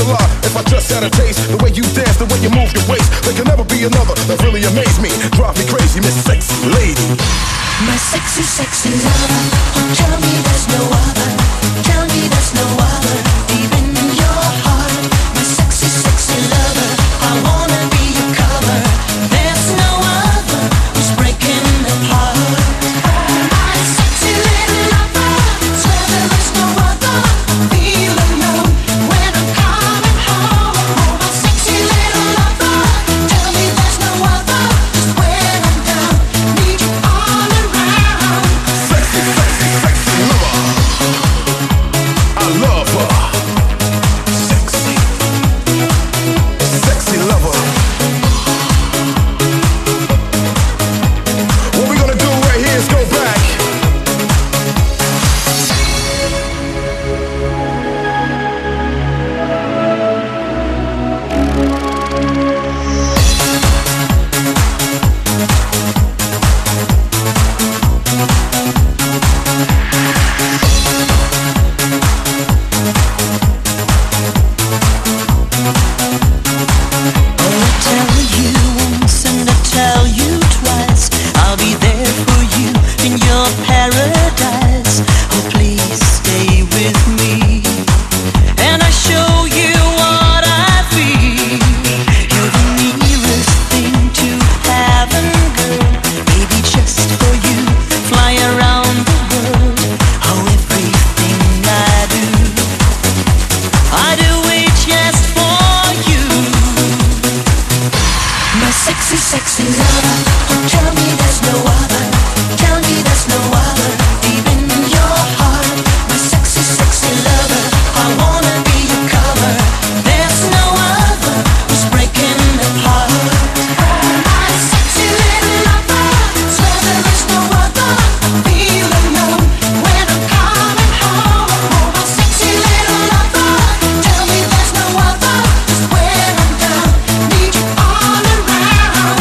a lie if I just had a taste. The way you dance, the way you move your waist, there can never be another that really amazed me. Drive me crazy, Miss Sexy Lady. My sexy, sexy lover. Oh, tell me there's no other. Tell me there's no other. Deep in your heart, my sexy, sexy lover. I wanna be your cover. There's no other who's breaking the heart. My sexy little lover. Swear there is no other. Feel alone when I'm coming home. Oh, my sexy little lover. Tell me there's no other. Just when I'm down, need you all around. Sexy, sexy, sexy lover. I love her. Sexy, sexy lover. What we gonna do right here is go back. Sexy, sexy lover. Oh, tell me there's no other. Tell me there's no other. Deep in your heart, my sexy, sexy lover. I wanna be your cover. There's no other who's breaking the heart. My sexy little lover. Swear there is no other. Feel alone when I'm coming home. Oh, my sexy little lover. Tell me there's no other. Just when I'm down, need you all around.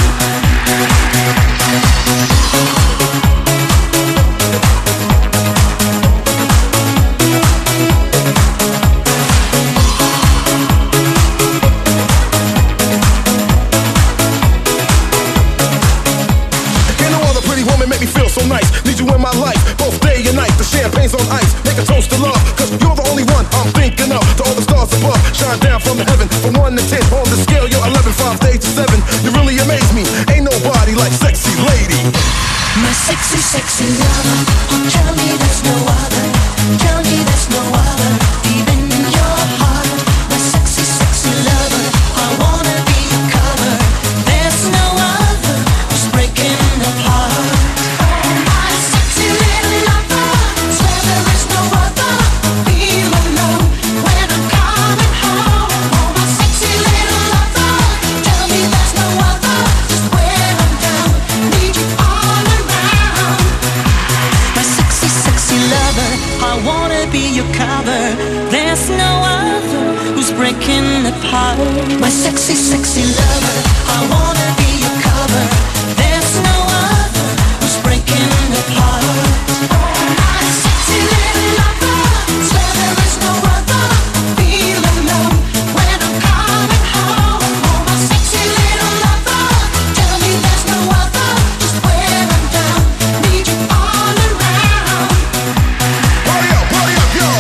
Can't no other pretty woman make me feel so nice. Need you in my life, both day and night. The champagne's on ice, make a toast to love. Cause you're the only one I'm thinking of. To all the stars above, shine down from the heaven. From 1 to 10, on the scale, you're 11, 5 days to 7. You really amaze me, ain't nobody like Sexy Lady. My sexy, sexy lover. Oh, tell me there's no other. Tell me there's no other. Deep in your heart, my sexy, sexy lover. I wanna be your cover. There's no other who's breaking the heart. My sexy little lover. Swear there is no other. Feel alone when I'm coming home. Oh, my sexy little lover. Tell me there's no other. Just when I'm down, need you all around. My sexy, sexy lover, I wanna be your cover. There's no other who's breaking apart. My sexy, sexy lover, I wanna be your cover. There's no other who's breaking apart. My sexy little lover, swear there is no other. Feel alone when I'm coming home. Oh, my sexy little lover, tell me there's no other. Just when I'm down, need you all around. Party up, yo!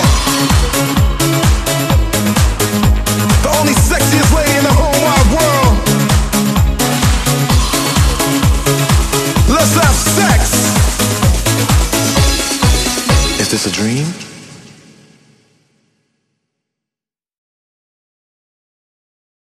The only sexiest lady in the whole wide world. Let's have sex! Is this a dream?